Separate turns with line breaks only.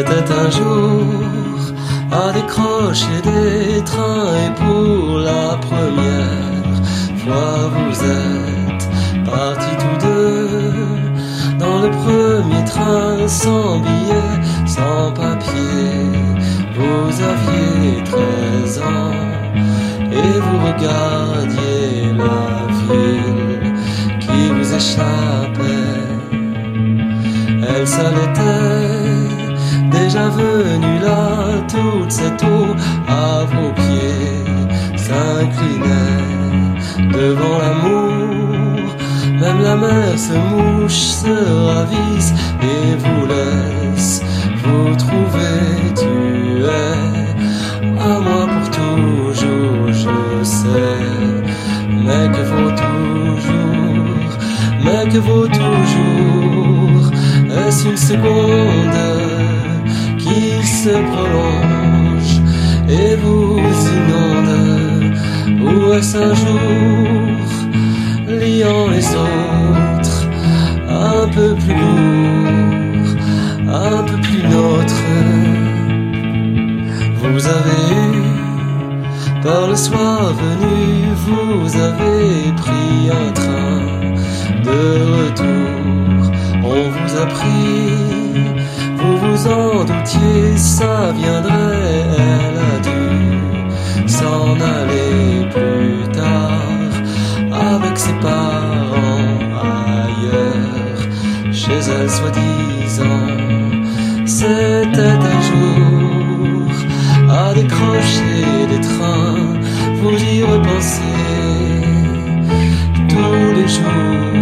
C'était un jour à décrocher des trains et pour la première fois vous êtes partis tous deux dans le premier train sans billet, sans papier. Vous aviez 13 ans et vous regardiez la ville qui vous échappait. Elle seule était déjà venue là, toute cette eau à vos pieds s'inclinait devant l'amour. Même la mer se mouche, se ravise et vous laisse vous trouver. Tu es à moi pour toujours, je sais, mais que vaut toujours, mais que vaut toujours. Est-ce une seconde qui se prolonge et vous inonde, ou est-ce un jour liant les autres, un peu plus lourd, un peu plus nôtre? Vous avez eu par le soir venu, vous avez pris un train de retour. On vous a pris, vous vous en doutiez, ça viendrait. Elle a dû s'en aller plus tard avec ses parents ailleurs, chez elle soi-disant. C'était un jour à décrocher des trains, vous y repensez tous les jours.